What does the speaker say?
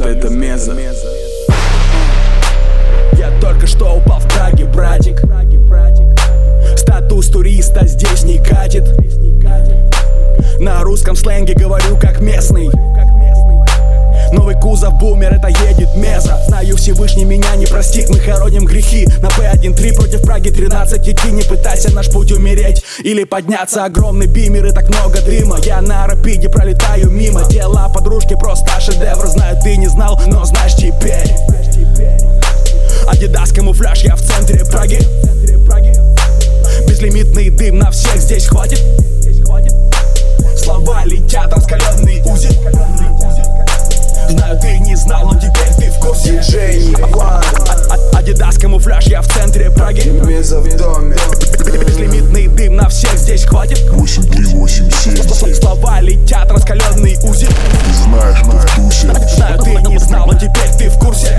это меза. Я только что упал в Праге, братик. Статус туриста здесь не катит. На русском сленге говорю как местный. Новый кузов бумер, это едет меза. Знаю, Всевышний меня не простит. Мы хороним грехи на P1-3 против Праги 13. Иди, не пытайся наш путь умереть или подняться. Огромный бимер и так много дыма. Я на рапиде пролетаю мимо. Дела подружки просто шедевр. Знаю, ты не знал, но знаешь теперь. Адидас камуфляж, я в центре Праги. Безлимитный дым на всех здесь хватит. Слова летят, раскаленный узи. Знаю, ты не знал, но теперь ты в курсе. Адидас камуфляж, я в центре Праги. Меза в доме. Безлимитный дым на всех здесь хватит. 8387. Слова летят, раскаленный узи. Знаешь,